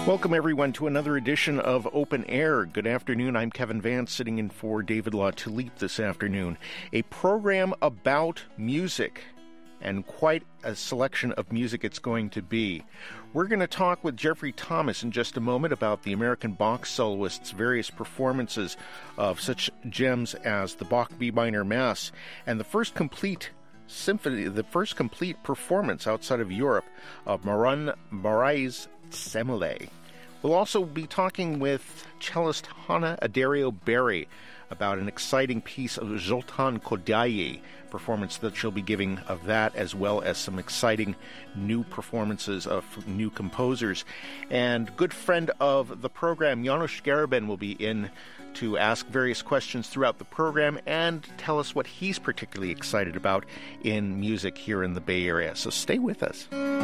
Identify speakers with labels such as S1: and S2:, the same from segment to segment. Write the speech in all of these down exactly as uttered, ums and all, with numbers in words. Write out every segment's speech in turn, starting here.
S1: Welcome, everyone, to another edition of Open Air. Good afternoon. I'm Kevin Vance, sitting in for David LaTulippe this afternoon. A program about music, and quite a selection of music it's going to be. We're going to talk with Jeffrey Thomas in just a moment about the American Bach soloists' various performances of such gems as the Bach B minor Mass and the first complete symphony, the first complete performance outside of Europe of Maran Moraes Semele. We'll also be talking with cellist Hannah Adario Berry about an exciting piece of Zoltan Kodaly performance that she'll be giving of that, as well as some exciting new performances of new composers. And good friend of the program, Janos Garabin, will be in to ask various questions throughout the program and tell us what he's particularly excited about in music here in the Bay Area. So stay with us.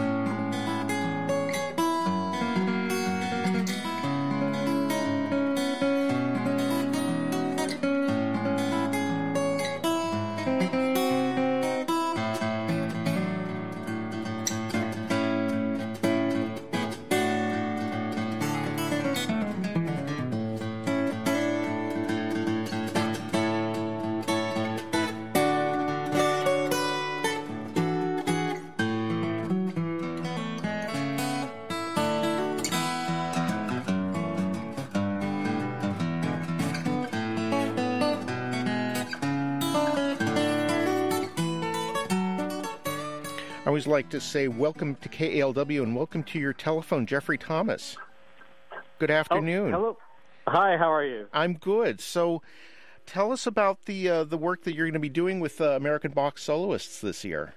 S1: I always like to say welcome to K A L W and welcome to your telephone, Jeffrey Thomas. Good afternoon.
S2: Oh, hello. Hi, how are you?
S1: I'm good. So tell us about the uh, the work that you're going to be doing with uh, American Bach soloists this year.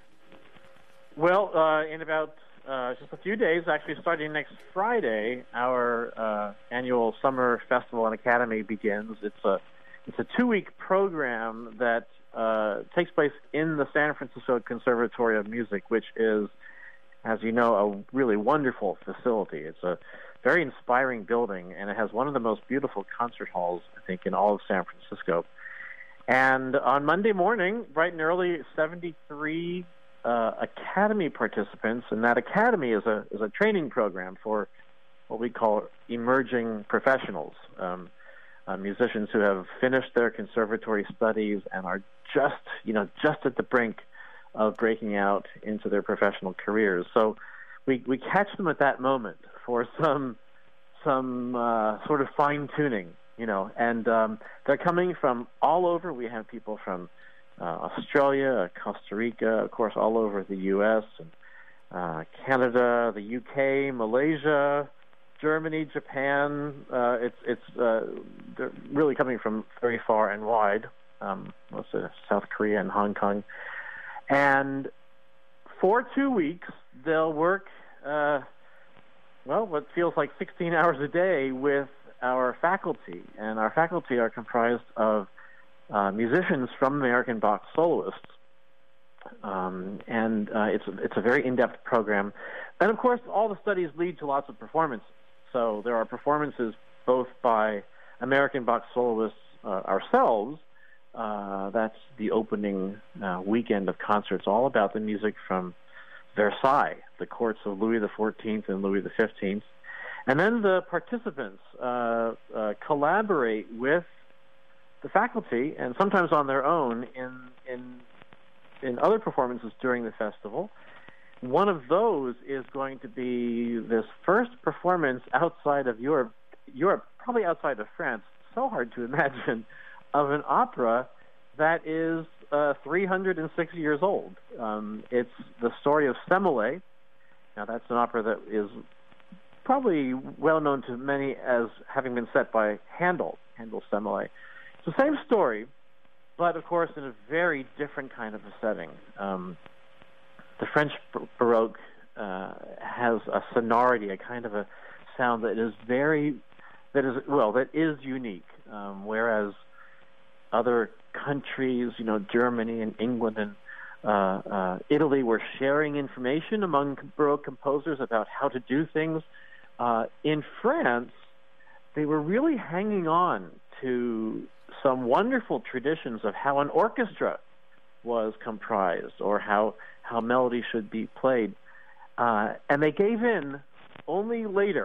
S2: Well, uh, in about uh, just a few days, actually starting next Friday, our uh, annual Summer Festival and Academy begins. It's a it's a two-week program that Uh, takes place in the San Francisco Conservatory of Music, which is, as you know, a really wonderful facility. It's a very inspiring building, and it has one of the most beautiful concert halls, I think, in all of San Francisco. And on Monday morning, bright and early, seventy-three uh, Academy participants, and that Academy is a is a training program for what we call emerging professionals. Um, Uh, musicians who have finished their conservatory studies and are just, you know, just at the brink of breaking out into their professional careers. So we we catch them at that moment for some some uh, sort of fine tuning, you know. And um, they're coming from all over. We have people from uh, Australia, Costa Rica, of course, all over the U S and uh, Canada, the U K, Malaysia, Germany, Japan. Uh, it's it's uh, they're really coming from very far and wide, um, most of South Korea and Hong Kong. And for two weeks, they'll work, uh, well, what feels like sixteen hours a day with our faculty. And our faculty are comprised of uh, musicians from American Bach soloists. Um, and uh, it's, it's a very in-depth program. And, of course, all the studies lead to lots of performances. So there are performances both by American Bach soloists uh, ourselves. Uh, that's the opening uh, weekend of concerts, all about the music from Versailles, the courts of Louis the fourteenth and Louis the fifteenth. And then the participants uh, uh, collaborate with the faculty, and sometimes on their own, in in in other performances during the festival. One of those is going to be this first performance outside of Europe, Europe, probably outside of France. So hard to imagine, of an opera that is uh, three hundred six years old. Um, it's the story of Semele. Now, that's an opera that is probably well known to many as having been set by Handel, Handel's Semele. It's the same story, but of course in a very different kind of a setting. Um, The French Baroque uh, has a sonority, a kind of a sound that is very, that is, well, that is unique. Um, whereas other countries, you know, Germany and England and uh, uh, Italy were sharing information among Baroque composers about how to do things. Uh, in France, they were really hanging on to some wonderful traditions of how an orchestra was comprised or how how melody should be played. Uh, and they gave in only later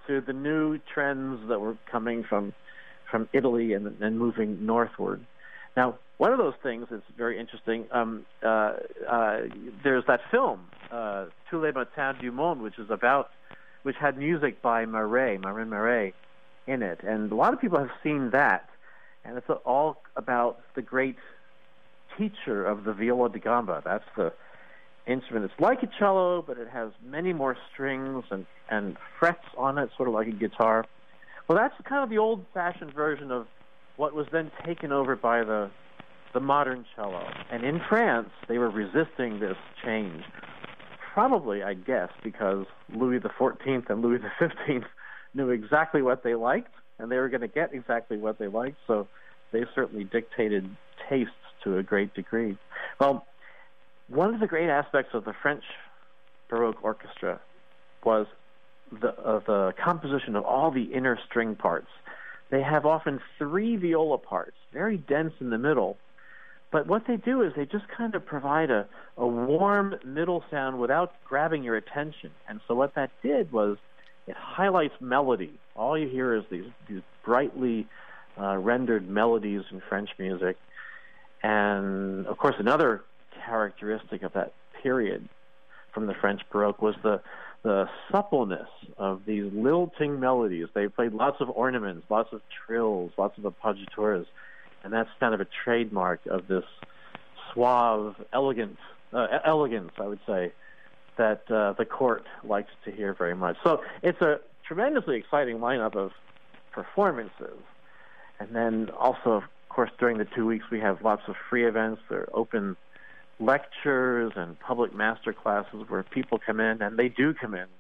S2: to the new trends that were coming from from Italy and, and moving northward. Now, one of those things is very interesting. Um, uh, uh, there's that film, uh, Tous les matins du monde, which is about, which had music by Marais, Marin Marais, in it, and a lot of people have seen that, and it's all about the great teacher of the viola da gamba. That's the instrument. It's like a cello, but it has many more strings and, and frets on it, sort of like a guitar. Well, that's kind of the old-fashioned version of what was then taken over by the the modern cello. And in France, they were resisting this change. Probably, I guess, because Louis the fourteenth and Louis the fifteenth knew exactly what they liked, and they were going to get exactly what they liked, so they certainly dictated tastes to a great degree. Well, one of the great aspects of the French Baroque orchestra was the, uh, the composition of all the inner string parts. They have often three viola parts, very dense in the middle, but what they do is they just kind of provide a, a warm middle sound without grabbing your attention. And so what that did was it highlights melody. All you hear is these, these brightly uh, rendered melodies in French music. And, of course, another characteristic of that period from the French Baroque was the the suppleness of these lilting melodies. They played lots of ornaments, lots of trills, lots of appoggiaturas, and that's kind of a trademark of this suave, elegant, uh, elegance, I would say, that uh, the court likes to hear very much. So it's a tremendously exciting lineup of performances. And then also, of course, during the two weeks, we have lots of free events. There are open lectures and public master classes where people come in, and they do come in.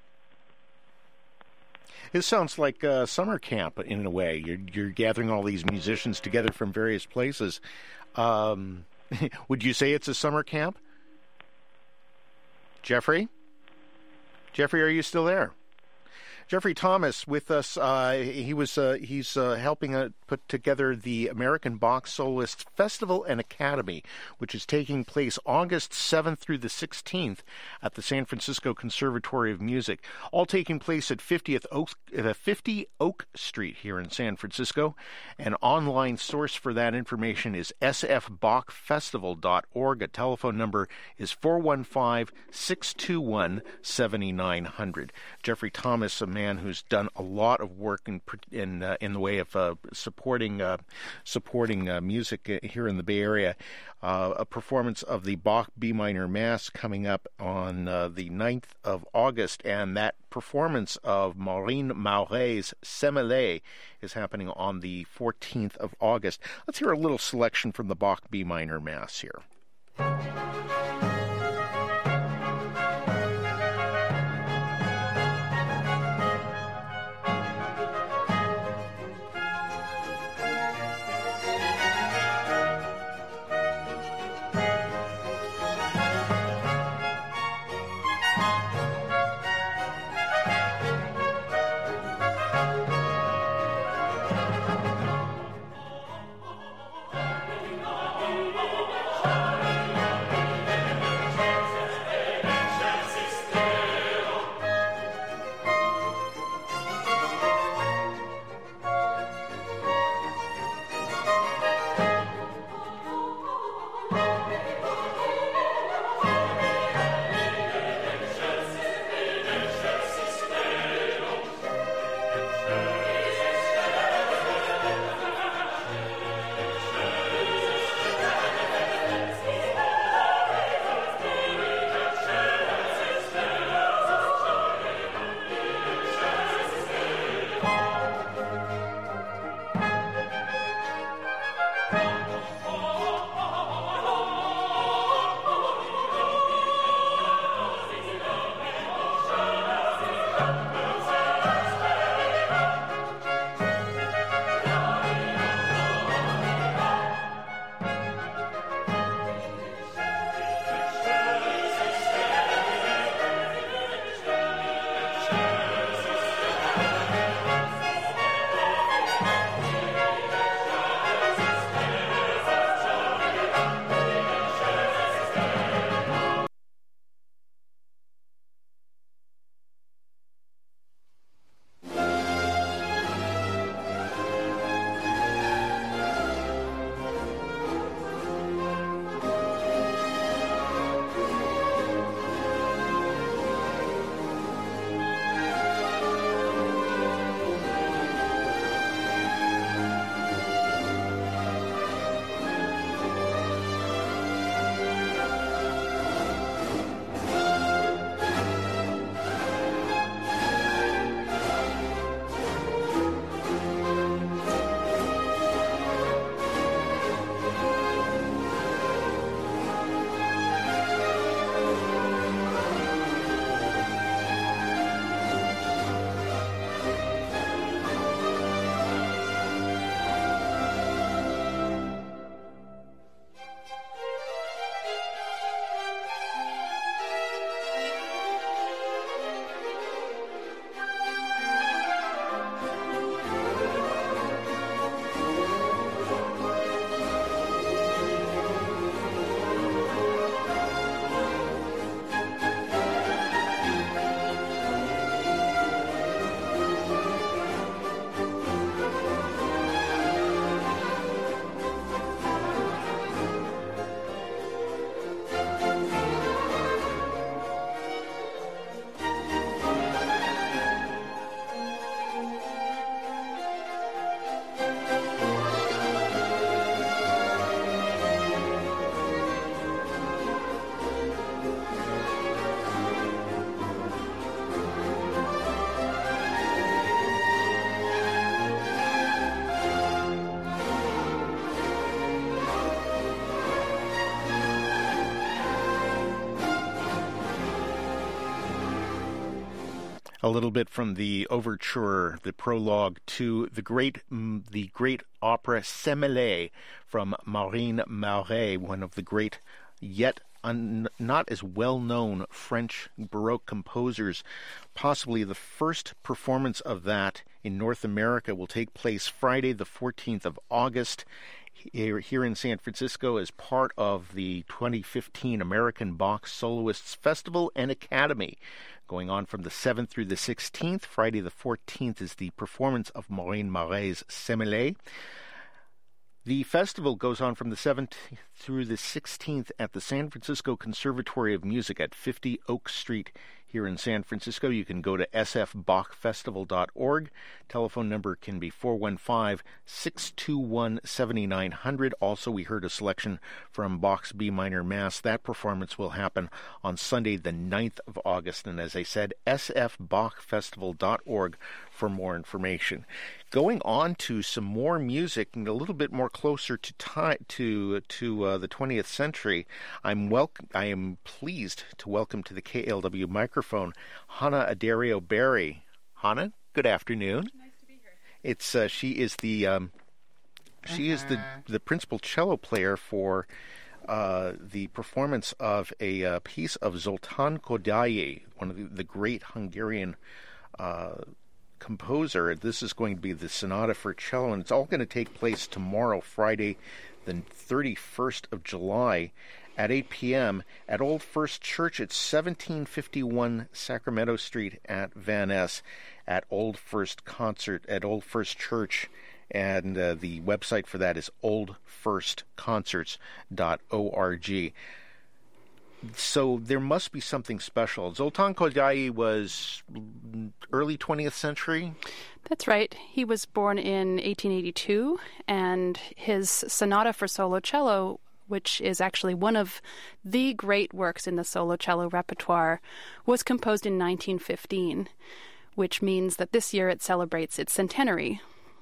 S1: It sounds like uh, summer camp in a way. You're, you're gathering all these musicians together from various places. Um, would you say it's a summer camp? Jeffrey? Jeffrey, are you still there? Jeffrey Thomas with us. Uh, he was uh, he's uh, helping uh, put together the American Bach Soloists Festival and Academy, which is taking place August seventh through the sixteenth at the San Francisco Conservatory of Music. All taking place at fiftieth Oak, uh, fifty Oak Street here in San Francisco. An online source for that information is s f bach festival dot org. A telephone number is four one five, six two one, seven nine zero zero. Jeffrey Thomas, a man who's done a lot of work in in uh, in the way of uh, supporting uh, supporting uh, music here in the Bay Area. Uh, a performance of the Bach B minor Mass coming up on uh, the ninth of August, and that performance of Marin Marais' Semele is happening on the fourteenth of August. Let's hear a little selection from the Bach B minor Mass here. A little bit from the overture, the prologue to the great the great opera Semele from Marine Marais, one of the great yet un, not as well-known French Baroque composers. Possibly the first performance of that in North America will take place Friday the fourteenth of August here, here in San Francisco as part of the twenty fifteen American Bach Soloists Festival and Academy. Going on from the seventh through the sixteenth. Friday the fourteenth is the performance of Marine Marais' Semele. The festival goes on from the seventh through the sixteenth at the San Francisco Conservatory of Music at fifty Oak Street here in San Francisco. You can go to s f bach festival dot org. Telephone number can be four one five, six two one, seven nine zero zero. Also, we heard a selection from Bach's B minor Mass. That performance will happen on Sunday, the ninth of August. And as I said, s f bach festival dot org for more information. Going on to some more music and a little bit more closer to time, to to uh, the twentieth century, I'm welcome. I am pleased to welcome to the K L W microphone Hannah Adario Berry. Hannah, good afternoon.
S3: Nice to be here.
S1: It's uh, she is the um, she uh-huh. is the the principal cello player for uh, the performance of a uh, piece of Zoltán Kodály, one of the, the great Hungarian Uh, composer. This is going to be the Sonata for Cello, and it's all going to take place tomorrow, Friday, the thirty-first of July, at eight p.m. at Old First Church at seventeen fifty-one Sacramento Street at Van Ness, at Old First Concert at Old First Church, and uh, the website for that is old first concerts dot org. So there must be something special. Zoltán Kodály was early twentieth century?
S3: That's right. He was born in eighteen eighty-two, and his Sonata for Solo Cello, which is actually one of the great works in the solo cello repertoire, was composed in nineteen fifteen, which means that this year it celebrates its centenary.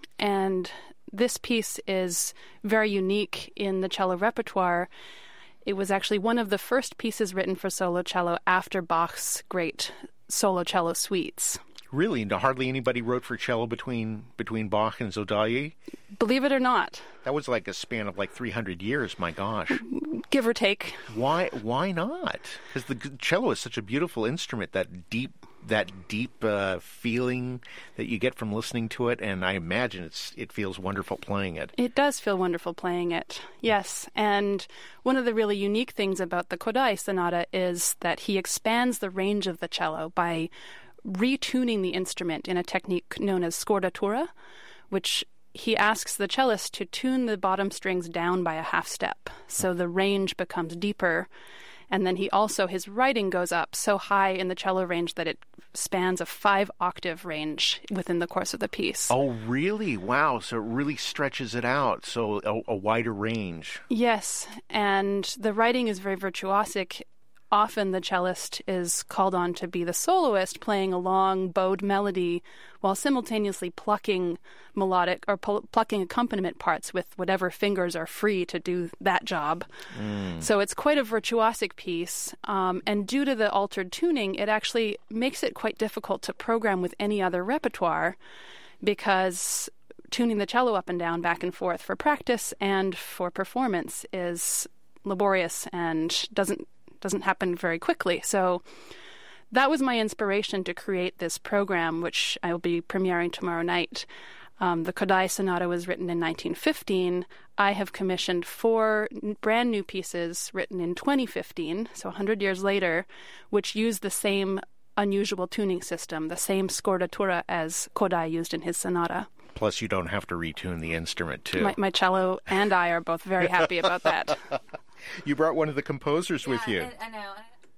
S3: And this piece is very unique in the cello repertoire. It was actually one of the first pieces written for solo cello after Bach's great solo cello suites.
S1: Really? Hardly anybody wrote for cello between between Bach and Kodály?
S3: Believe it or not.
S1: That was like a span of like three hundred years, my gosh.
S3: Give or take.
S1: Why Why not? Because the cello is such a beautiful instrument, that deep that deep uh, feeling that you get from listening to it, and I imagine it's it feels wonderful playing it.
S3: It does feel wonderful playing it, yes. And one of the really unique things about the Kodály Sonata is that he expands the range of the cello by retuning the instrument in a technique known as scordatura, which he asks the cellist to tune the bottom strings down by a half step, so the range becomes deeper. And then he also, his writing goes up so high in the cello range that it spans a five-octave range within the course of the piece.
S1: Oh, really? Wow. So it really stretches it out, so a, a wider range.
S3: Yes, and the writing is very virtuosic. Often the cellist is called on to be the soloist, playing a long, bowed melody while simultaneously plucking melodic or pl- plucking accompaniment parts with whatever fingers are free to do that job. Mm. So it's quite a virtuosic piece. Um, and due to the altered tuning, it actually makes it quite difficult to program with any other repertoire, because tuning the cello up and down, back and forth for practice and for performance is laborious and doesn't doesn't happen very quickly. So that was my inspiration to create this program, which I will be premiering tomorrow night. Um, the Kodály Sonata was written in nineteen fifteen. I have commissioned four brand new pieces written in twenty fifteen, so one hundred years later, which use the same unusual tuning system, the same scordatura as Kodály used in his sonata.
S1: Plus, you don't have to retune the instrument, too.
S3: My, my cello and I are both very happy about that.
S1: You brought one of the composers
S4: yeah,
S1: with you.
S4: I, I know.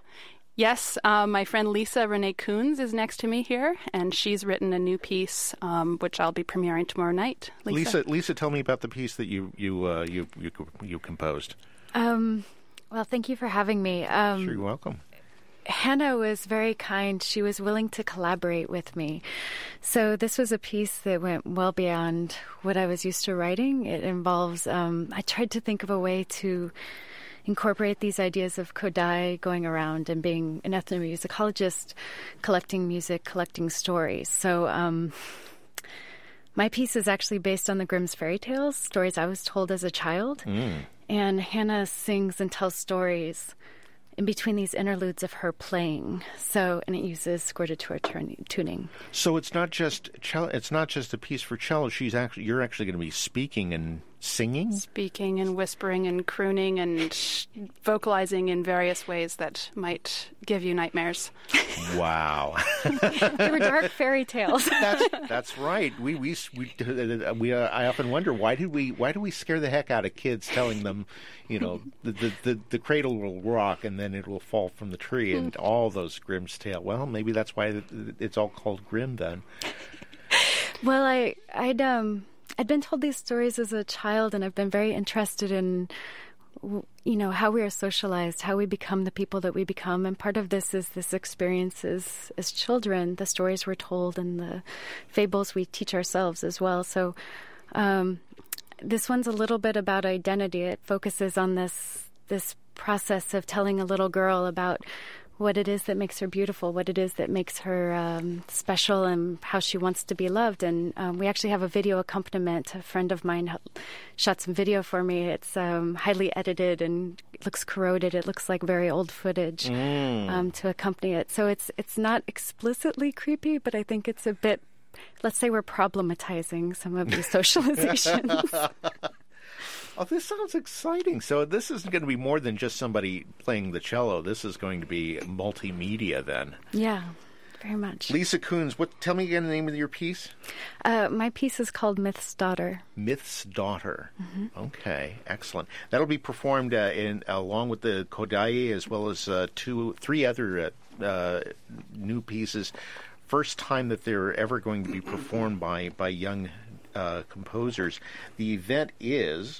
S3: Yes, uh, my friend Lisa Renee Coons is next to me here, and she's written a new piece, um, which I'll be premiering tomorrow night. Lisa,
S1: Lisa, Lisa, tell me about the piece that you you uh, you, you you composed.
S4: Um, well, thank you for having me. Um,
S1: sure, you're welcome.
S4: Hannah was very kind. She was willing to collaborate with me. So this was a piece that went well beyond what I was used to writing. It involves, um, I tried to think of a way to incorporate these ideas of Kodai, going around and being an ethnomusicologist, collecting music, collecting stories. So um, my piece is actually based on the Grimm's fairy tales, stories I was told as a child. Mm. And Hannah sings and tells stories in between these interludes of her playing. So, and it uses squirtatura tuning.
S1: So it's not just cello, it's not just a piece for cello. She's actually you're actually going to be speaking and singing,
S3: speaking and whispering and crooning and vocalizing in various ways that might give you nightmares.
S1: Wow.
S4: They were dark fairy tales.
S1: that's that's right. We we we, we uh, I often wonder why do we why do we scare the heck out of kids telling them, you know, the the, the, the cradle will rock and then it will fall from the tree and all those Grimm's tale. Well, maybe that's why it's all called Grimm then.
S4: Well, I I'd um I'd been told these stories as a child, and I've been very interested in, you know, how we are socialized, how we become the people that we become. And part of this is this experiences as children, the stories we're told and the fables we teach ourselves as well. So um, this one's a little bit about identity. It focuses on this this process of telling a little girl about what it is that makes her beautiful, what it is that makes her um, special, and how she wants to be loved. And um, we actually have a video accompaniment. A friend of mine shot some video for me. It's um, highly edited and it looks corroded. It looks like very old footage mm. um, to accompany it. So it's it's not explicitly creepy, but I think it's a bit, let's say we're problematizing some of these socializations.
S1: Oh, this sounds exciting. So this isn't going to be more than just somebody playing the cello. This is going to be multimedia then.
S4: Yeah, very much.
S1: Lisa Coons, what? Tell me again the name of your piece.
S4: Uh, my piece is called Myth's Daughter.
S1: Myth's Daughter. Mm-hmm. Okay, excellent. That'll be performed uh, in along with the Kodai as well as uh, two, three other uh, uh, new pieces. First time that they're ever going to be performed by by young uh, composers. The event is.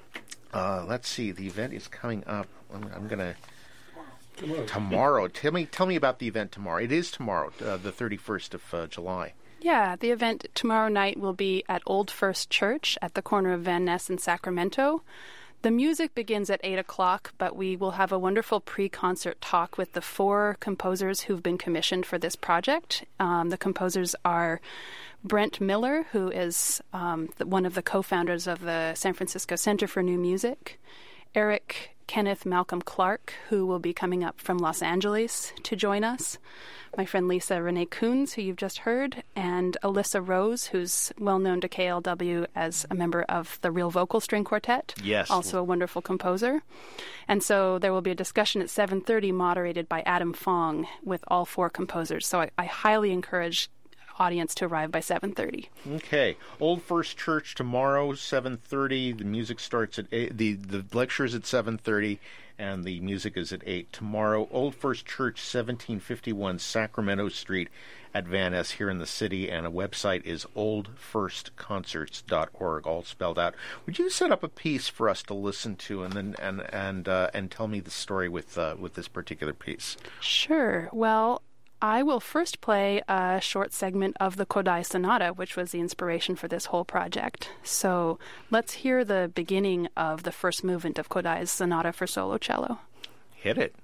S1: Uh, let's see. The event is coming up. I'm, I'm going to tomorrow. tomorrow. Tell me, tell me about the event tomorrow. It is tomorrow, uh, the thirty-first of uh, July.
S3: Yeah, the event tomorrow night will be at Old First Church at the corner of Van Ness and Sacramento. The music begins at eight o'clock, but we will have a wonderful pre-concert talk with the four composers who've been commissioned for this project. Um, the composers are Brent Miller, who is um, the, one of the co-founders of the San Francisco Center for New Music, Eric Kenneth Malcolm Clark, who will be coming up from Los Angeles to join us, my friend Lisa Renee Coons, who you've just heard, and Alyssa Rose, who's well known to K L W as a member of the Real Vocal String Quartet,
S1: yes,
S3: also a wonderful composer. And so there will be a discussion at seven thirty moderated by Adam Fong with all four composers. So I, I highly encourage audience to arrive by seven thirty.
S1: Okay. Old First Church tomorrow, seven thirty. The music starts at eight. The, the lecture is at seven thirty, and the music is at eight. Tomorrow, Old First Church, seventeen fifty-one Sacramento Street at Van Ness here in the city, and a website is old first concerts dot org, all spelled out. Would you set up a piece for us to listen to and then and and uh, and tell me the story with uh, with this particular piece?
S3: Sure. Well, I will first play a short segment of the Kodai Sonata, which was the inspiration for this whole project. So let's hear the beginning of the first movement of Kodai's Sonata for solo cello.
S1: Hit it.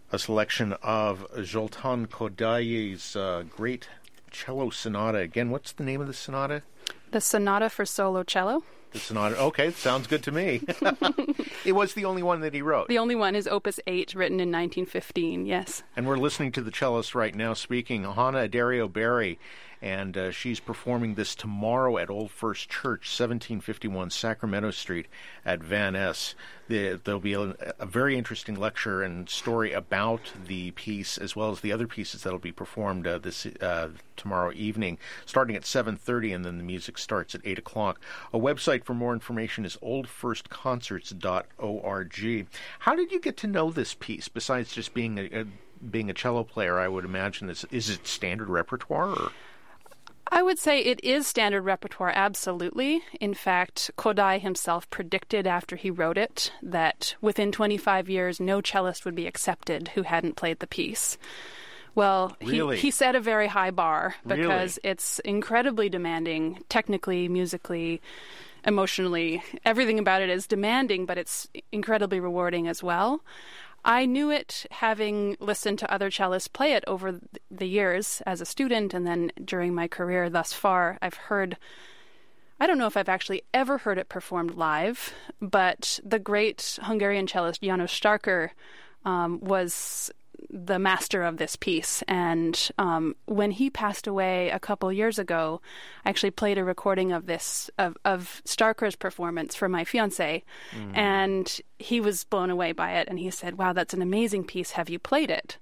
S1: A selection of Zoltán Kodály's uh, great cello sonata. Again, what's the name of the sonata?
S3: The Sonata for Solo Cello.
S1: The sonata. Okay, sounds good to me. It was the only one that he wrote.
S3: The only one is Opus eight, written in nineteen fifteen, yes.
S1: And we're listening to the cellist right now speaking, Hannah Addario-Berry, and uh, she's performing this tomorrow at Old First Church, seventeen fifty-one Sacramento Street at Van Ness. The, there'll be a, a very interesting lecture and story about the piece, as well as the other pieces that'll be performed uh, this uh, tomorrow evening, starting at seven thirty, and then the music starts at eight o'clock. A website for more information is old first concerts dot org. How did you get to know this piece, besides just being a, a being a cello player? I would imagine, is, is it standard repertoire? Or?
S3: I would say it is standard repertoire, absolutely. In fact, Kodály himself predicted after he wrote it that within twenty-five years, no cellist would be accepted who hadn't played the piece. Well,
S1: really?
S3: he, he set a very high bar because
S1: really?
S3: It's incredibly demanding, technically, musically, emotionally. Everything about it is demanding, but it's incredibly rewarding as well. I knew it having listened to other cellists play it over the years as a student, and then during my career thus far. I've heard, I don't know if I've actually ever heard it performed live, but the great Hungarian cellist János Starker um, was the master of this piece. And um, when he passed away a couple years ago, I actually played a recording of this, of, of Starker's performance for my fiancé. Mm. And he was blown away by it. And he said, "Wow, that's an amazing piece. Have you played it?"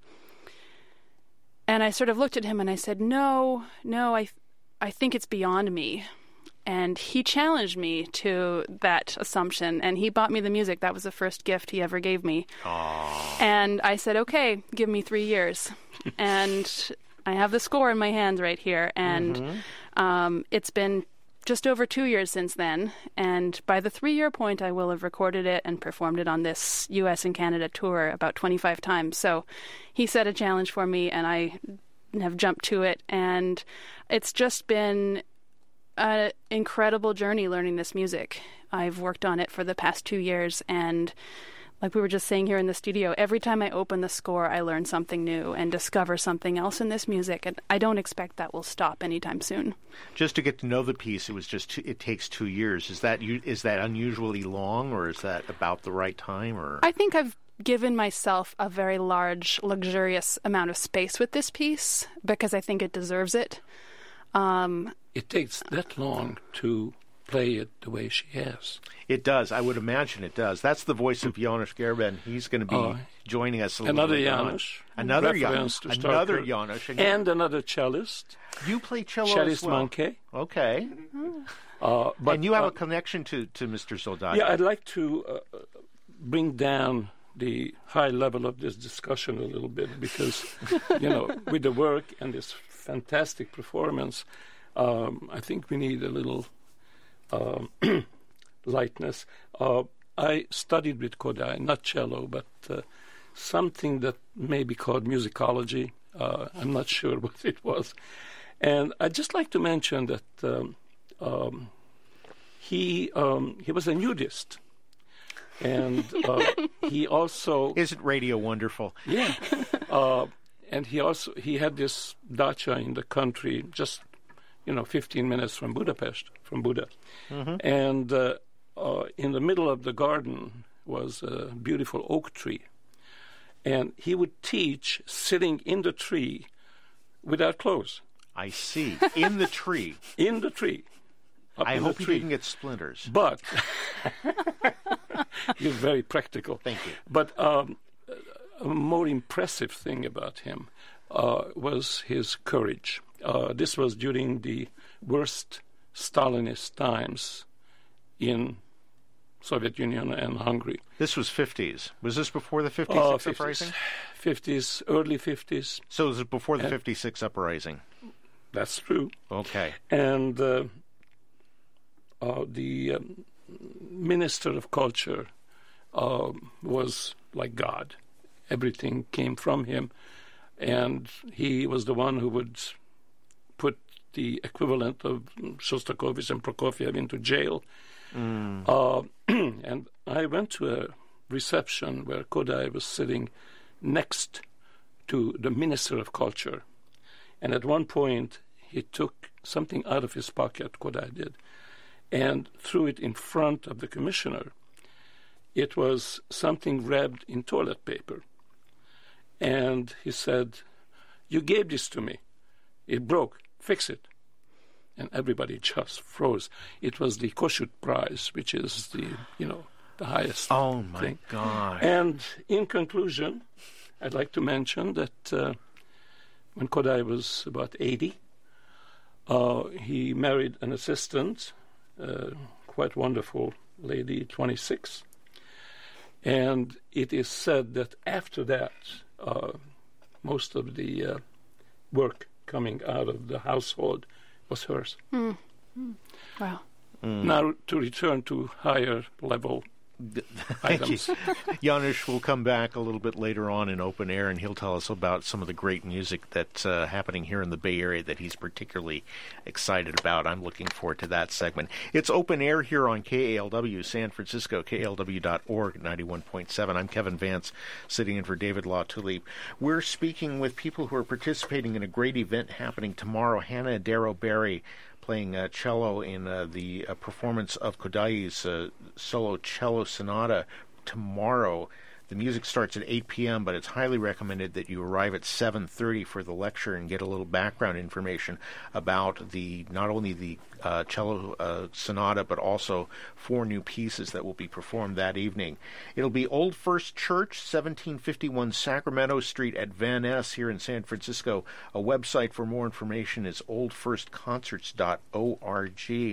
S3: And I sort of looked at him and I said, no, no, I, I think it's beyond me. And he challenged me to that assumption, and he bought me the music. That was the first gift he ever gave me.
S1: Aww.
S3: And I said, okay, give me three years. And I have the score in my hands right here. And mm-hmm. um, it's been just over two years since then. And by the three-year point, I will have recorded it and performed it on this U S and Canada tour about twenty-five times. So he set a challenge for me, and I have jumped to it. And it's just been an incredible journey learning this music. I've worked on it for the past two years, and like we were just saying here in the studio, every time I open the score, I learn something new and discover something else in this music, and I don't expect that will stop anytime soon.
S1: Just to get to know the piece, it was just two, it takes two years. Is that is that unusually long, or is that about the right time? Or
S3: I think I've given myself a very large, luxurious amount of space with this piece because I think it deserves it. Um,
S5: it takes that long to play it the way she has.
S1: It does. I would imagine it does. That's the voice of János Gerben. He's going to be uh, joining us a little
S5: another
S1: bit.
S5: János.
S1: Another János. Another János.
S5: And, and another cellist.
S1: You play cello
S5: cellist
S1: as well?
S5: Manke.
S1: Okay.
S5: Uh, but,
S1: and you have
S5: uh,
S1: a connection to, to Mister Zoltán.
S5: Yeah, I'd like to uh, bring down the high level of this discussion a little bit because, you know, with the work and this fantastic performance, um, I think we need a little um, lightness. Uh, I studied with Kodály, not cello, but uh, something that may be called musicology. Uh, I'm not sure what it was. And I'd just like to mention that um, um, he um, he was a nudist. And uh, he also...
S1: Isn't radio wonderful?
S5: Yeah. Uh, and he also he had this dacha in the country, just, you know, fifteen minutes from Budapest, from Buda. Mm-hmm. And uh, uh, in the middle of the garden was a beautiful oak tree. And he would teach sitting in the tree without clothes.
S1: I see. In the tree.
S5: In the tree.
S1: I hope he didn't get splinters.
S5: But... You're very practical.
S1: Thank you.
S5: But um, a more impressive thing about him uh, was his courage. Uh, this was during the worst Stalinist times in Soviet Union and Hungary.
S1: This was fifties. Was this before the fifty-six
S5: uh,
S1: uprising?
S5: fifties, early fifties.
S1: So it was before the and fifty-six uprising?
S5: That's true.
S1: Okay.
S5: And uh, uh, the... Um, Minister of Culture uh, was like God. Everything came from him, and he was the one who would put the equivalent of Shostakovich and Prokofiev into jail. Mm. Uh, and I went to a reception where Kodály was sitting next to the Minister of Culture. And at one point, he took something out of his pocket, Kodály did, and threw it in front of the commissioner. It was something wrapped in toilet paper. And he said, "You gave this to me. It broke. Fix it." And everybody just froze. It was the Kossuth Prize, which is the, you know, the highest
S1: Oh, my
S5: thing.
S1: God.
S5: And in conclusion, I'd like to mention that uh, when Kodály was about eighty, uh, he married an assistant, uh, quite wonderful lady, twenty-six. And it is said that after that, uh, most of the uh, work coming out of the household was hers.
S3: Mm. Mm. Wow.
S1: Mm.
S5: Now, to return to higher level items.
S1: Janusz will come back a little bit later on in Open Air, and he'll tell us about some of the great music that's uh, happening here in the Bay Area that he's particularly excited about. I'm looking forward to that segment. It's Open Air here on K A L W San Francisco, K L W dot org, ninety-one point seven. I'm Kevin Vance, sitting in for David LaTulippe. We're speaking with people who are participating in a great event happening tomorrow. Hannah Darrow-Berry playing uh, cello in uh, the uh, performance of Kodály's uh, solo cello sonata tomorrow. The music starts at eight p.m., but it's highly recommended that you arrive at seven thirty for the lecture and get a little background information about the not only the uh, cello uh, sonata, but also four new pieces that will be performed that evening. It'll be Old First Church, seventeen fifty-one Sacramento Street at Van Ness here in San Francisco. A website for more information is old first concerts dot org.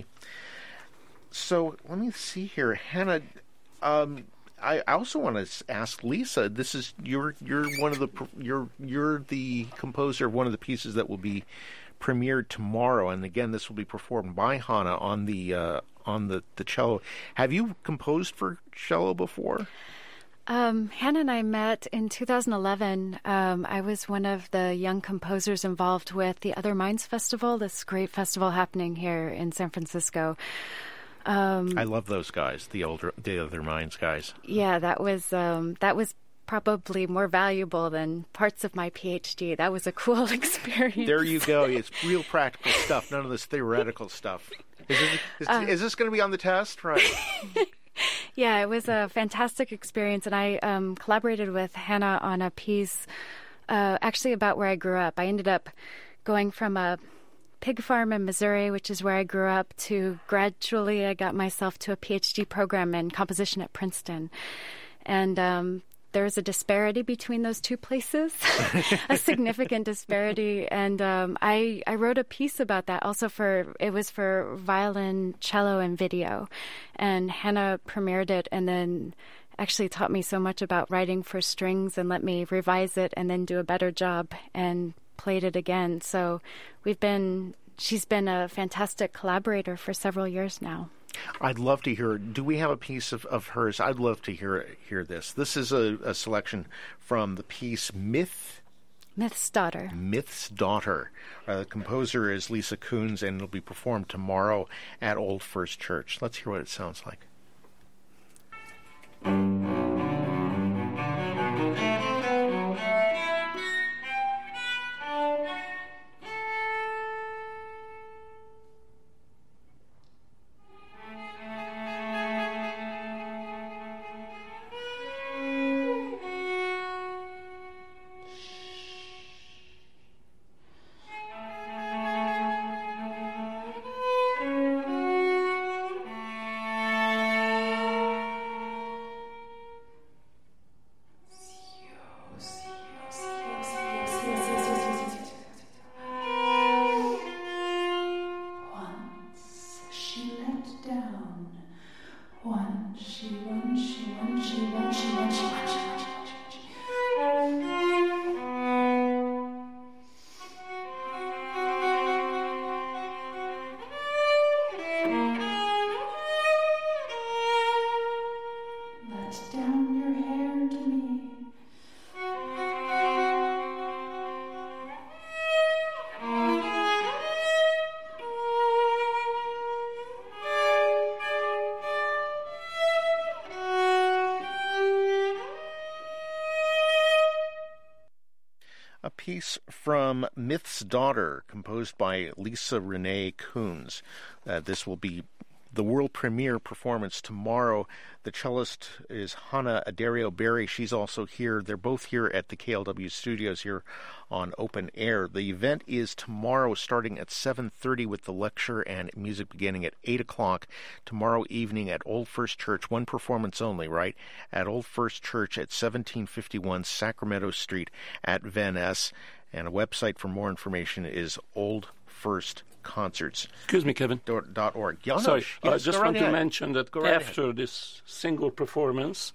S1: So let me see here. Hannah, um, I also want to ask Lisa. This is you're you're one of the you're you're the composer of one of the pieces that will be premiered tomorrow, and again, this will be performed by Hannah on the uh, on the, the cello. Have you composed for cello before?
S4: Um, Hannah and I met in two thousand eleven. Um, I was one of the young composers involved with the Other Minds Festival, this great festival happening here in San Francisco. Um,
S1: I love those guys, the older, the Other Minds guys.
S4: Yeah, that was um, that was probably more valuable than parts of my PhD. That was a cool experience.
S1: There you go. It's real practical stuff, none of this theoretical stuff. Is, it, is,
S4: Uh,
S1: is this going to be on the test? Right.
S4: Yeah, it was a fantastic experience, and I um, collaborated with Hannah on a piece uh, actually about where I grew up. I ended up going from a pig farm in Missouri, which is where I grew up, to gradually I got myself to a PhD program in composition at Princeton. And um, there's a disparity between those two places, a significant disparity. And um, I, I wrote a piece about that also for, it was for violin, cello, and video. And Hannah premiered it and then actually taught me so much about writing for strings and let me revise it and then do a better job and played it again. So we've been, she's been a fantastic collaborator for several years now.
S1: I'd love to hear, do we have a piece of, of hers? I'd love to hear hear this. This is a, a selection from the piece Myth.
S4: Myth's Daughter.
S1: Myth's Daughter. Uh, the composer is Lisa Coons, and it'll be performed tomorrow at Old First Church. Let's hear what it sounds like. piece from Myth's Daughter, composed by Lisa Renee Coons. Uh, this will be the world premiere performance tomorrow. The cellist is Hannah Adario Berry. She's also here. They're both here at the K L W studios here on Open Air. The event is tomorrow starting at seven thirty with the lecture and music beginning at eight o'clock tomorrow evening at Old First Church. One performance only, right? At Old First Church at seventeen fifty-one Sacramento Street at Van Ness. And a website for more information is Old First Concerts.
S5: Excuse me, Kevin.
S1: Dot org. Yeah,
S5: Sorry,
S1: no,
S5: I
S1: yes,
S5: just
S1: right
S5: want
S1: ahead.
S5: to mention that
S1: Go right
S5: after
S1: ahead.
S5: this single performance,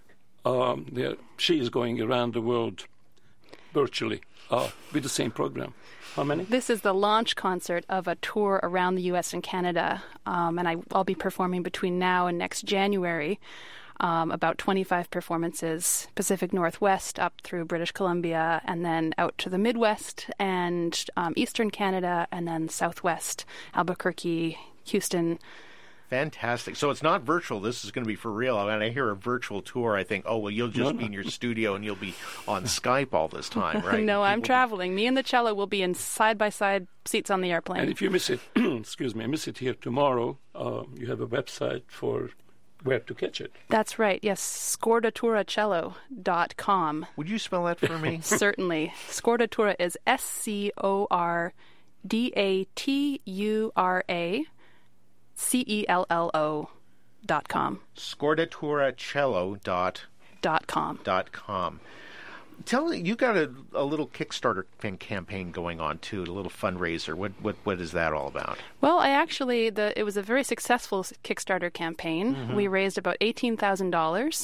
S5: um, there, she is going around the world virtually uh, with the same program. How many?
S3: This is the launch concert of a tour around the U S and Canada, um, and I, I'll be performing between now and next January. Um, about twenty-five performances, Pacific Northwest up through British Columbia, and then out to the Midwest and um, Eastern Canada, and then Southwest, Albuquerque, Houston.
S1: Fantastic. So it's not virtual. This is going to be for real. When I hear a virtual tour, I think, oh, well, you'll just
S5: No,
S1: be
S5: no.
S1: in your studio and you'll be on Skype all this time, right?
S3: No, I'm
S1: People-
S3: traveling. Me and the cello will be in side-by-side seats on the airplane.
S5: And if you miss it, excuse me, miss it here tomorrow, uh, you have a website for where to catch it.
S3: That's right, yes, scordaturacello dot com.
S1: Would you spell that for me?
S3: Certainly. Scordatura is S C O R D A T U R A C E L L O dot com.
S1: Scordaturacello dot
S3: Dot com.
S1: dot com. Tell me, you got a, a little Kickstarter can- campaign going on too, a little fundraiser. What what what is that all about?
S3: Well, I actually, the it was a very successful s- Kickstarter campaign.
S1: Mm-hmm.
S3: We raised about eighteen thousand dollars.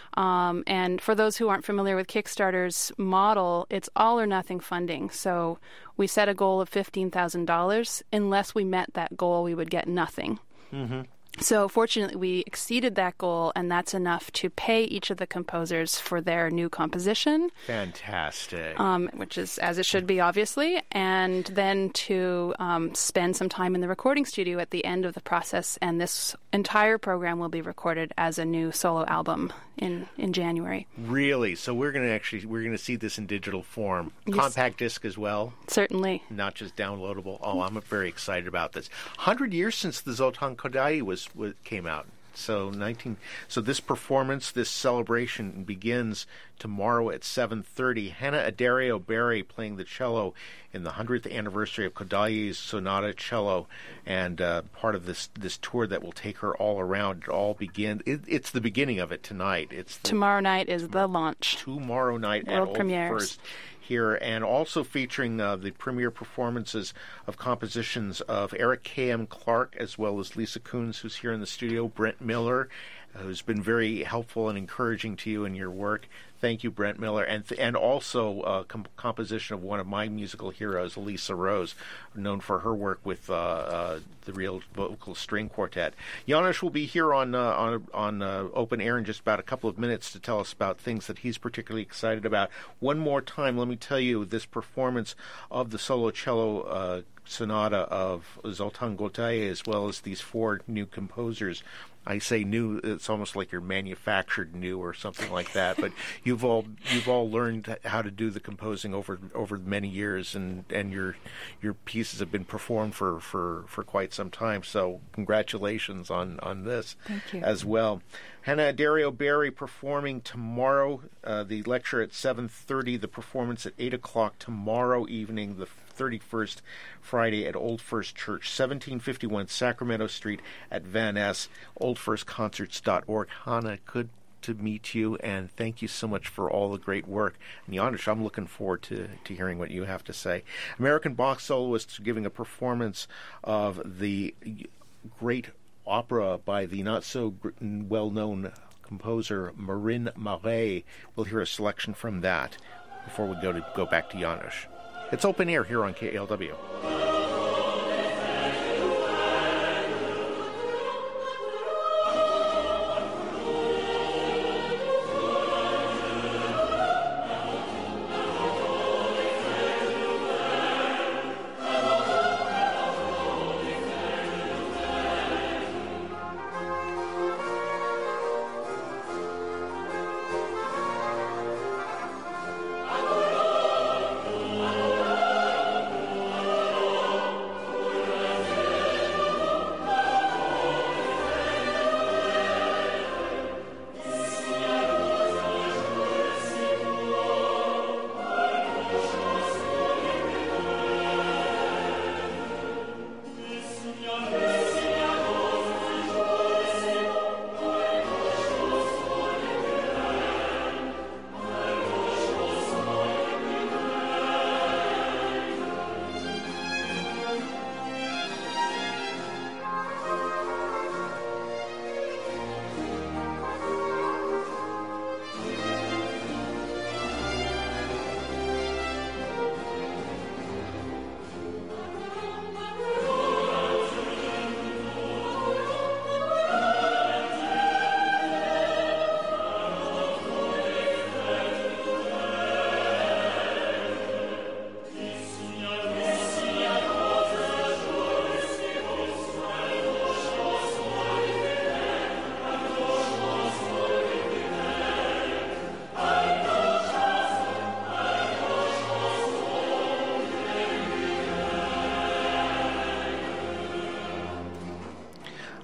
S3: Um, and for those who aren't familiar with Kickstarter's model, it's all or nothing funding. So we set a goal of fifteen thousand dollars. Unless we met that goal, we would get nothing.
S1: Mm-hmm.
S3: So fortunately, we exceeded that goal, and that's enough to pay each of the composers for their new composition,
S1: Fantastic.
S3: um, which is as it should be, obviously, and then to um, spend some time in the recording studio at the end of the process. And this entire program will be recorded as a new solo album in, in January.
S1: Really? So we're going to actually we're going to see this in digital form,
S3: Yes.
S1: compact disc as well,
S3: Certainly.
S1: not just downloadable. Oh, I'm very excited about this. Hundred years since the Zoltan Kodaly was, was came out. So nineteen. So this performance, this celebration begins tomorrow at seven thirty. Hannah Adario Berry playing the cello in the hundredth anniversary of Kodaly's Sonata Cello, and uh, part of this this tour that will take her all around. It all begins. It, it's the beginning of it tonight. It's the,
S3: Tomorrow night is the launch.
S1: tomorrow night at
S3: World
S1: Old
S3: premieres.
S1: First here, and also featuring uh, the premiere performances of compositions of Eric K M. Clark, as well as Lisa Coons, who's here in the studio, Brent Miller, uh, who's been very helpful and encouraging to you in your work. Thank you, Brent Miller, and th- and also uh, com- composition of one of my musical heroes, Lisa Rose, known for her work with uh, uh, the Real Vocal String Quartet. Janusz will be here on uh, on on uh, Open Air in just about a couple of minutes to tell us about things that he's particularly excited about. One more time, let me tell you, this performance of the solo cello uh, sonata of Zoltan Kodaly, as well as these four new composers. I say new; it's almost like you're manufactured new or something like that. But you've all you've all learned how to do the composing over over many years, and, and your your pieces have been performed for, for, for quite some time. So congratulations on, on this
S4: Thank you.
S1: as well. Hannah Adario Berry performing tomorrow. Uh, the lecture at seven thirty. The performance at eight o'clock tomorrow evening. The thirty-first, Friday at Old First Church, seventeen fifty-one Sacramento Street at Van Ness, old first concerts dot org. Hannah, good to meet you, and thank you so much for all the great work. And Janusz, I'm looking forward to, to hearing what you have to say. American Bach soloists giving a performance of the great opera by the not-so-well-known composer Marin Marais. We'll hear a selection from that before we go to go back to Janusz. It's Open Air here on K L W.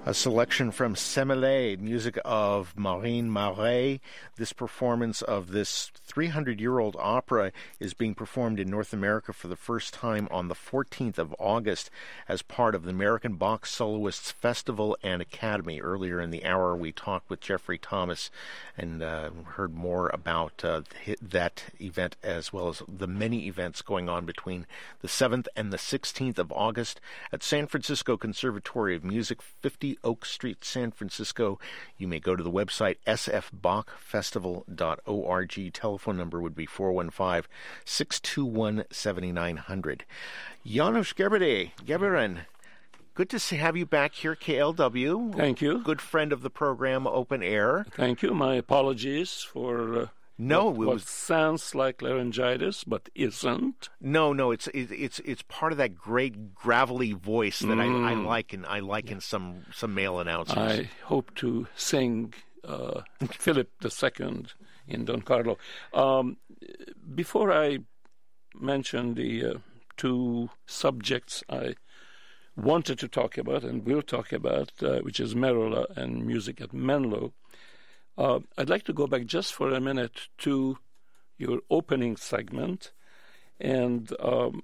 S1: A selection from Semele, music of Marine Marais. This performance of this three hundred year old opera is being performed in North America for the first time on the fourteenth of August as part of the American Bach Soloists Festival and Academy. Earlier in the hour, we talked with Jeffrey Thomas and uh, heard more about uh, that event as well as the many events going on between the seventh and the sixteenth of August at San Francisco Conservatory of Music, fifty Oak Street, San Francisco. You may go to the website s f bach festival dot org. Telephone number would be four one five, six two one, seven nine zero zero. Janos Gerbere, Gerberen, good to see, have you back here, K L W.
S5: Thank you.
S1: Good friend of the program, Open Air.
S5: Thank you. My apologies for... Uh...
S1: No,
S5: what,
S1: it
S5: what
S1: was,
S5: sounds like laryngitis, but isn't.
S1: No, no, it's it, it's it's part of that great gravelly voice that mm. I, I like in I like in some some male announcers.
S5: I hope to sing uh, Philip the Second in Don Carlo. Um, before I mention the uh, two subjects I wanted to talk about and will talk about, uh, which is Merola and music at Menlo. Uh, I'd like to go back just for a minute to your opening segment and um,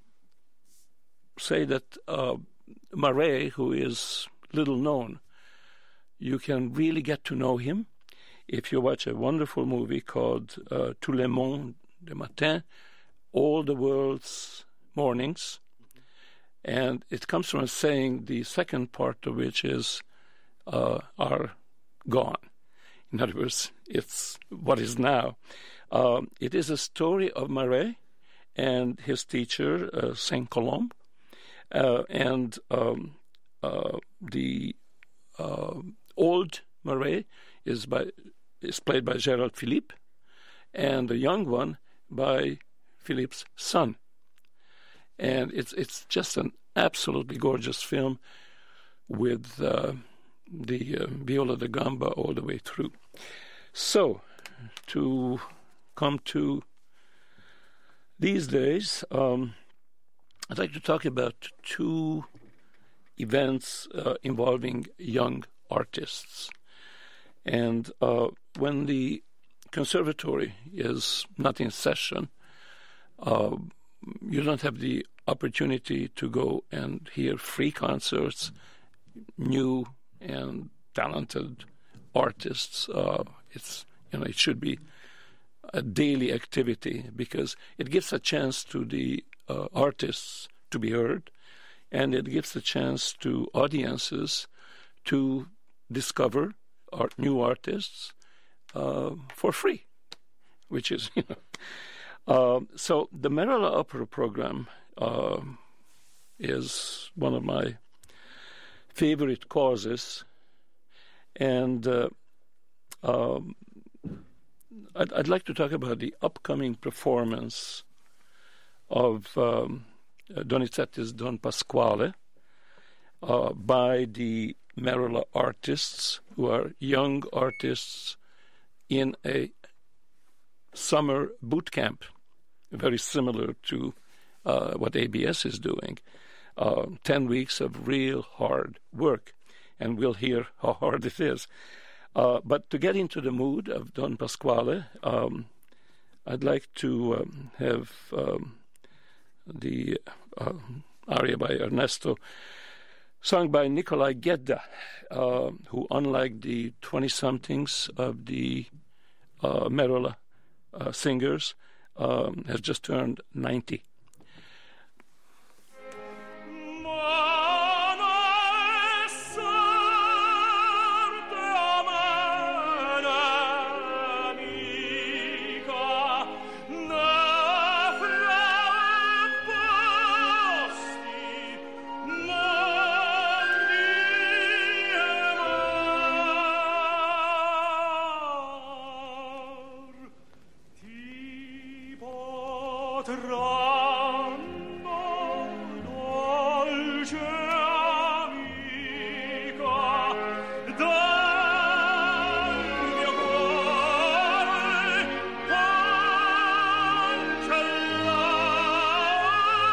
S5: say that uh, Marais, who is little known, you can really get to know him if you watch a wonderful movie called uh, Tous les mondes de matin, All the World's Mornings. And it comes from a saying, the second part of which is, uh, are gone. In other words, it's what is now. Um, it is a story of Marais and his teacher, uh, Saint Colombe, uh, and um, uh, the uh, old Marais is by is played by Gérald Philippe, and the young one by Philippe's son. And it's it's just an absolutely gorgeous film with uh, the uh, viola da gamba all the way through. So, to come to these days, um, I'd like to talk about two events uh, involving young artists. And uh, when the conservatory is not in session, uh, you don't have the opportunity to go and hear free concerts, new and talented artists. Uh, it's you know it should be a daily activity because it gives a chance to the uh, artists to be heard, and it gives a chance to audiences to discover art, new artists uh, for free, which is you know. Uh, so the Merola Opera program uh, is one of my favorite causes, and uh, um, I'd, I'd like to talk about the upcoming performance of um, Donizetti's Don Pasquale uh, by the Merola artists, who are young artists in a summer boot camp, very similar to uh, what A B S is doing. Uh, ten weeks of real hard work, and we'll hear how hard it is. Uh, but to get into the mood of Don Pasquale, um, I'd like to um, have um, the uh, aria by Ernesto sung by Nikolai Gedda, uh, who, unlike the twenty-somethings of the uh, Merola uh, singers, um, has just turned ninety.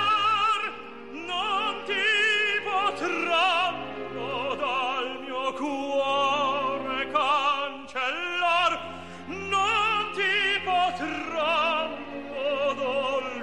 S6: Cuore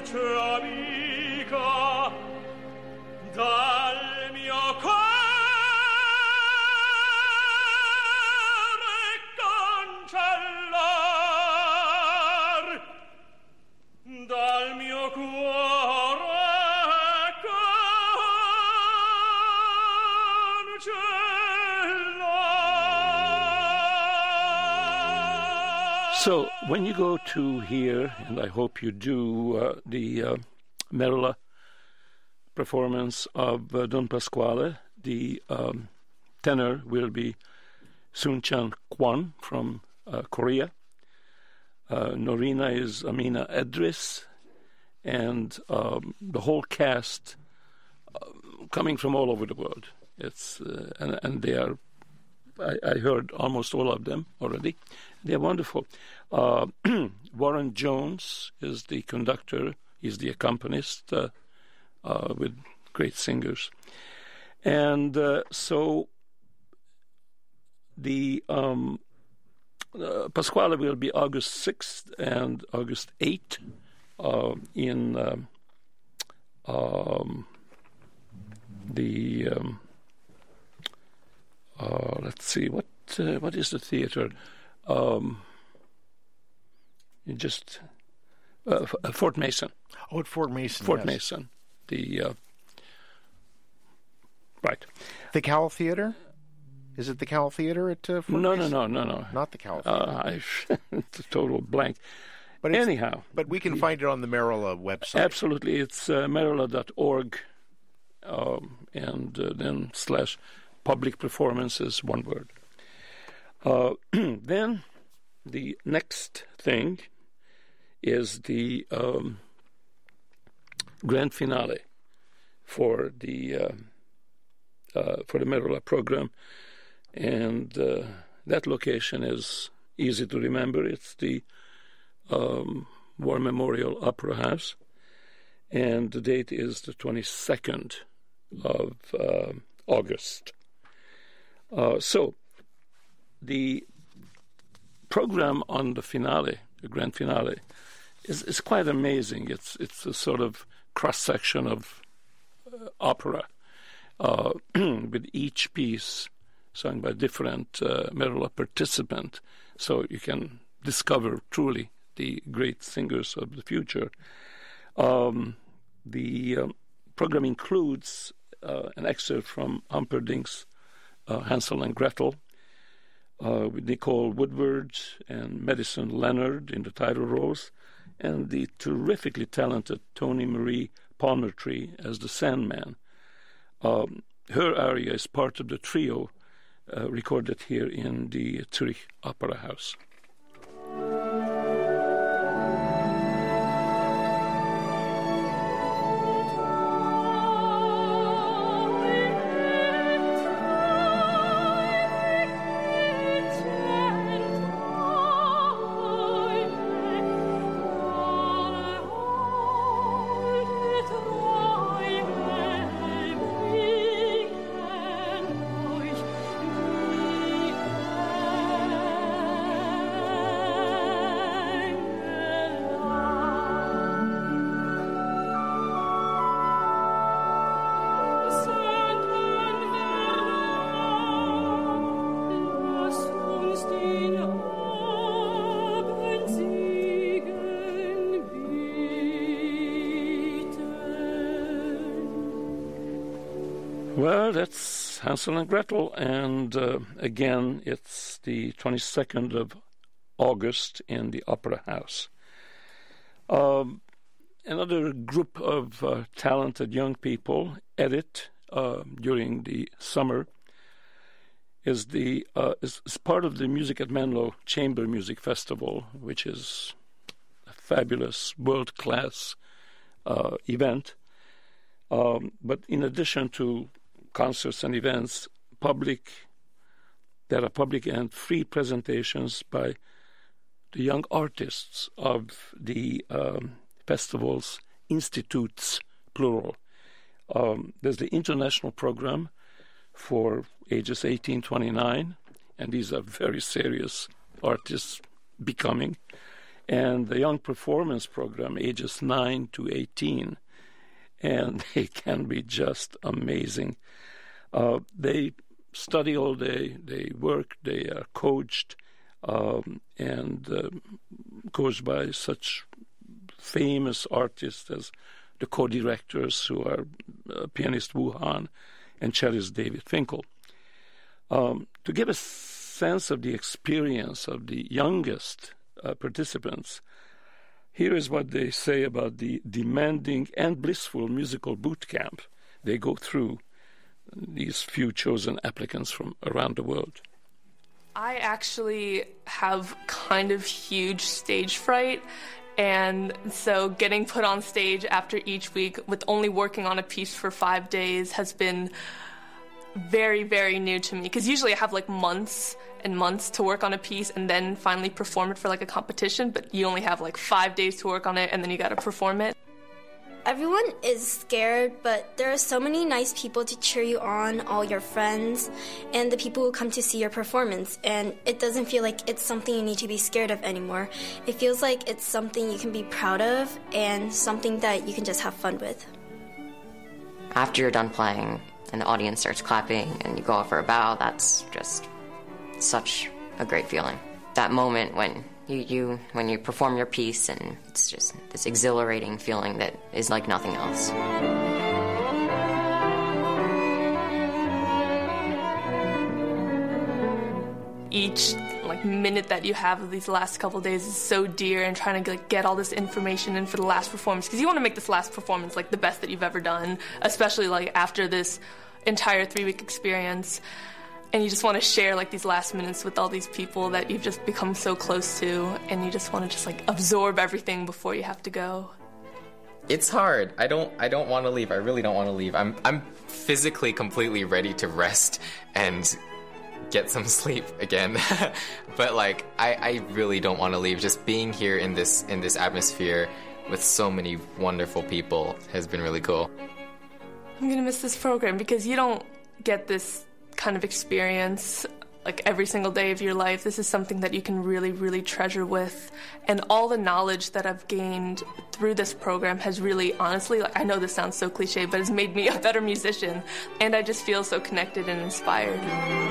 S5: So when you go to hear, and I hope you do, uh, the uh, Merola performance of uh, Don Pasquale, the um, tenor will be Soon-Chan Kwon from uh, Korea. Uh, Norina is Amina Edris, and um, the whole cast uh, coming from all over the world. It's uh, and, and they are. I, I heard almost all of them already. They're wonderful. Uh, Warren Jones is the conductor. He's the accompanist uh, uh, with great singers. And uh, so the um, uh, Pasquale will be August sixth and August eighth uh, in um, um, the... Um, Uh, let's see, what uh, what is the theater? Um, just uh, F- Fort Mason.
S1: Oh, at Fort Mason.
S5: Fort
S1: yes.
S5: Mason. The uh, right.
S1: The Cowell Theater. Is it the Cowell Theater at uh, Fort
S5: no,
S1: Mason?
S5: No, no, no, no,
S1: Not the Cowell Theater.
S5: Uh, I, it's a total blank.
S1: But it's,
S5: anyhow,
S1: but we can find it on the Merola website.
S5: Absolutely, it's uh, merola dot org, um, and uh, then slash. Public performances, one word. Uh, then the next thing is the um, grand finale for the uh, uh, for the Merola program, and uh, that location is easy to remember. It's the um, War Memorial Opera House, and the date is the twenty-second of uh, August. Uh, so, the program on the finale, the grand finale, is, is quite amazing. It's it's a sort of cross-section of uh, opera, uh, with each piece sung by different uh, Merola participant, so you can discover truly the great singers of the future. Um, the um, program includes uh, an excerpt from Humperdinck's Uh, Hansel and Gretel, uh, with Nicole Woodward and Madison Leonard in the title roles, and the terrifically talented Toni Marie Palmertree as the Sandman. Um, her aria is part of the trio uh, recorded here in the Zurich Opera House. Well, that's Hansel and Gretel, and uh, again, it's the twenty-second of August in the Opera House. Um, another group of uh, talented young people, Edit, uh, during the summer, is the uh, is, is part of the Music at Menlo Chamber Music Festival, which is a fabulous, world-class uh, event. Um, but in addition to concerts and events, public, there are public and free presentations by the young artists of the um, festival's institutes, plural. Um, there's the international program for ages eighteen to twenty-nine, and these are very serious artists becoming. and the Young Performance Program, ages nine to eighteen, and they can be just amazing. Uh, they study all day, they work, they are coached, um, and uh, coached by such famous artists as the co-directors, who are uh, pianist Wu Han and cellist David Finkel. Um, to give a sense of the experience of the youngest uh, participants, here is what they say about the demanding and blissful musical boot camp they go through, these few chosen applicants from around the world.
S6: I actually have kind of huge stage fright, and so getting put on stage after each week with only working on a piece for five days has been very, very new to me, because usually I have like months and months to work on a piece and then finally perform it for like a competition, but you only have like five days to work on it and then you got to perform it.
S7: Everyone is scared, but there are so many nice people to cheer you on, all your friends, and the people who come to see your performance, and it doesn't feel like it's something you need to be scared of anymore. It feels like it's something you can be proud of and something that you can just have fun with.
S8: After you're done playing and the audience starts clapping and you go out for a bow, that's just such a great feeling. That moment when you, you when you perform your piece, and it's just this exhilarating feeling that is like nothing else.
S6: Each like minute that you have of these last couple days is so dear, and trying to like, get all this information in for the last performance, because you want to make this last performance like the best that you've ever done, especially like after this entire three-week experience. And you just want to share like these last minutes with all these people that you've just become so close to, and you just want to just like absorb everything before you have to go.
S9: It's hard. I don't I don't want to leave. I really don't want to leave. I'm I'm physically completely ready to rest and get some sleep again. But like I, I really don't want to leave. Just being here in this in this atmosphere with so many wonderful people has been really cool.
S6: I'm gonna miss this program, because you don't get this kind of experience like every single day of your life. This is something that you can really, really treasure with. And all the knowledge that I've gained through this program has really, honestly, like I know this sounds so cliche, but it's made me a better musician. And I just feel so connected and inspired.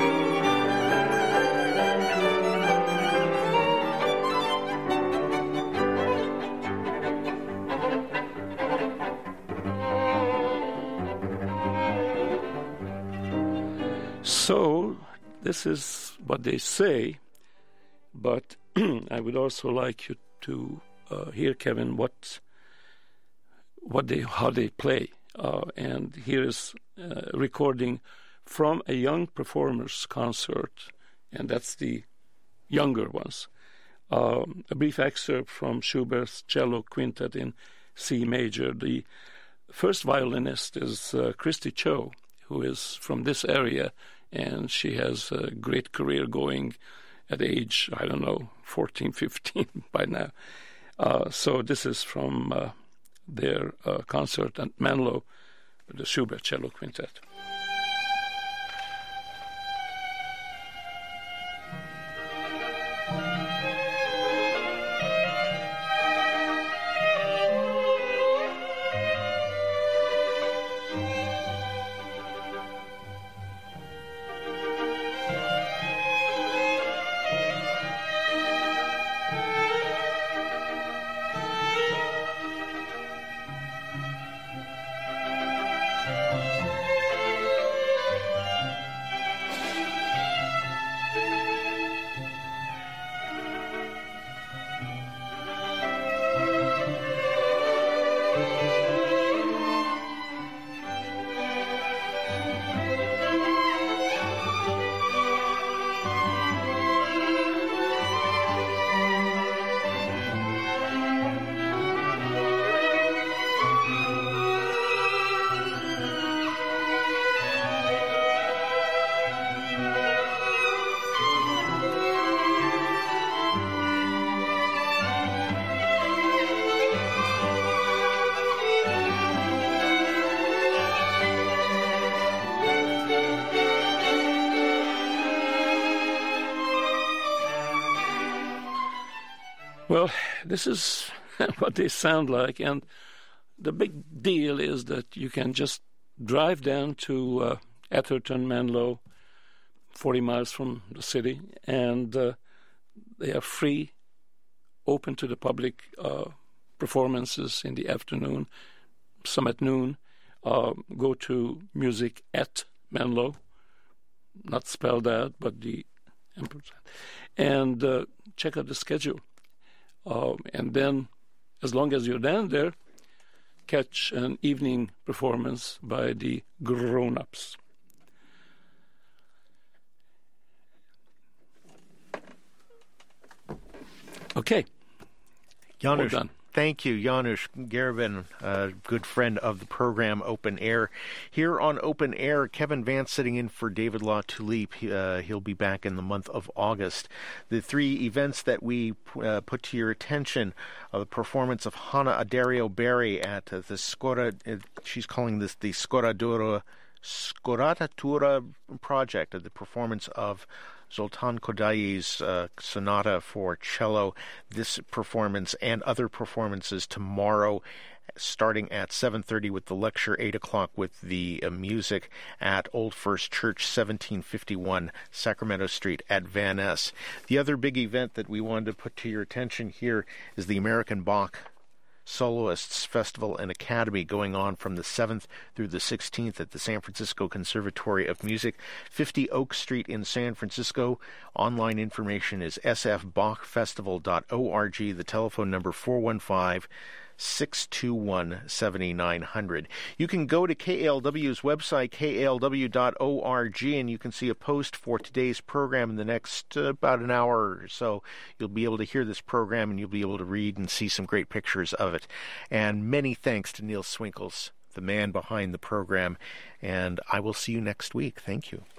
S5: So, this is what they say, but I would also like you to uh, hear, Kevin, what what they how they play. Uh, and here is a recording from a young performers concert, and that's the younger ones. Um, a brief excerpt from Schubert's Cello Quintet in C major. The first violinist is uh, Christy Cho, who is from this area, and she has a great career going at age, I don't know, fourteen, fifteen by now. Uh, so this is from uh, their uh, concert at Menlo, the Schubert Cello Quintet. Well, this is what they sound like, and the big deal is that you can just drive down to uh, Atherton, Menlo, forty miles from the city, and uh, they are free, open to the public uh, performances in the afternoon, some at noon. Uh, go to Music at Menlo, not spelled out, but the and uh, check out the schedule. Um, and then, as long as you're down there, catch an evening performance by the grown-ups. Okay.
S1: Janusz,
S5: done.
S1: Thank you, Janusz Garabin, a good friend of the program Open Air. Here on Open Air, Kevin Vance sitting in for David LaTulippe. Uh, he'll be back in the month of August. The three events that we uh, put to your attention are the performance of Hannah Adario Berry at uh, the Scora, uh, she's calling this the Scoratura, Scoratatura project, uh, the performance of Zoltan Kodayi's uh, sonata for cello. This performance and other performances tomorrow, starting at seven thirty with the lecture, eight o'clock with the uh, music at Old First Church, seventeen fifty-one Sacramento Street at Van Ness. The other big event that we wanted to put to your attention here is the American Bach Soloists Festival and Academy, going on from the seventh through the sixteenth at the San Francisco Conservatory of Music, fifty Oak Street in San Francisco. Online information is s f bach festival dot org. The telephone number four one five, six two one, seven nine zero zero. You can go to K A L W's website, K A L W dot org, and you can see a post for today's program in the next uh, about an hour or so. You'll be able to hear this program, and you'll be able to read and see some great pictures of it. And many thanks to Neil Swinkles, the man behind the program, and I will see you next week. Thank you.